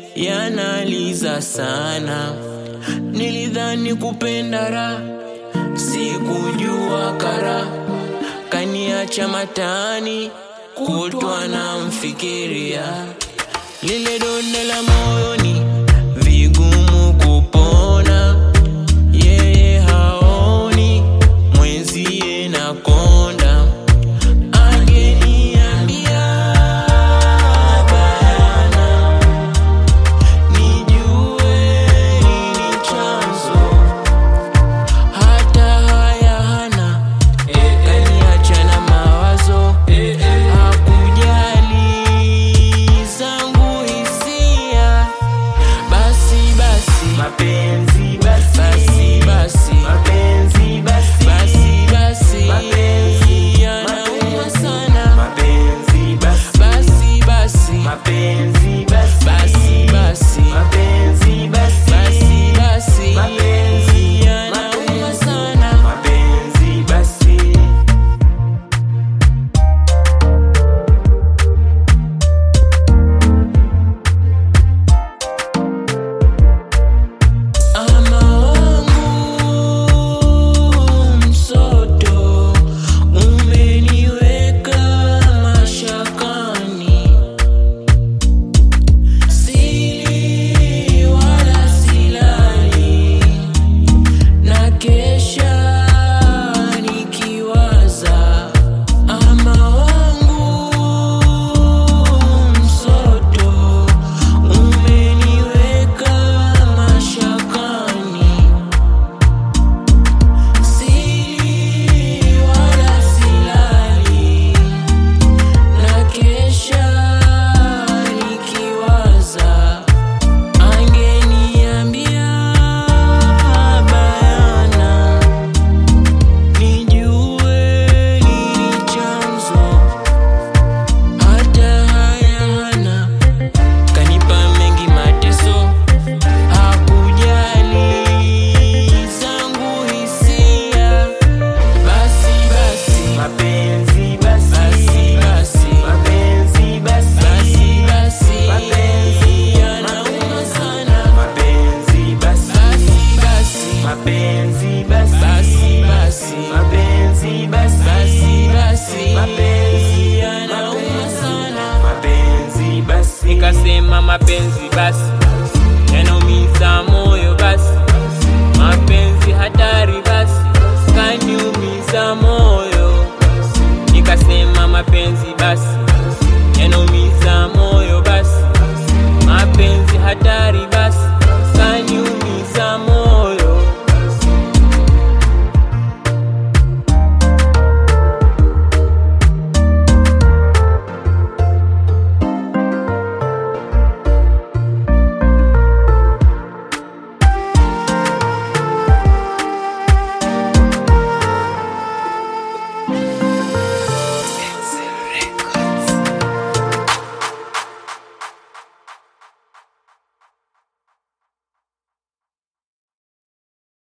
yanaliza sana. Nilidhani kupenda raha, sikujua kara. Kaniacha matani, kutwa na mfikiria. Lile donda la moyoni, vigumu kupona. Yeye haoni, mwenzie na konda. Angeniambia bayana, nijue nini chanzo. Hata haya hana, kaniacha na mawazo. Hakujali zangu hisia. Basi basi, mapenzi basi, basi basi, mapenzi basi, basi basi, mapenzi, yanauma sana. mapenzi basi, Basi basi, mapenzi basi, basi basi, mapenzi basi, basi basi, mapenzi, yanauma sana. mapenzi basi. Ama wangu msoto, umeniweka mashakani. Sili wala silali, na kesha nikiwaza. Ama wangu msoto, umeniweka mashakani. Sili wala silali, na kesha nikiwaza. Angeniambia bayana, nijue nini chanzo. Hata haya hana, kanipa mengi mateso. Hakujali zangu hisia. Basi basi, Mapenzi basi, basi basi, mapenzi basi, basi basi, mapenzi, yanauma sana. mapenzi basi, Basi basi, mapenzi basi, basi basi, mapenzi basi, basi basi, mapenzi, yanauma sana. mapenzi basi. Nikasema mapenzi basi, yanaumiza moyo basi. Mapenzi hatari basi, kaniumiza moyo. Nikasema mapenzi basi, yanaumiza moyo basi. Mapenzi hatari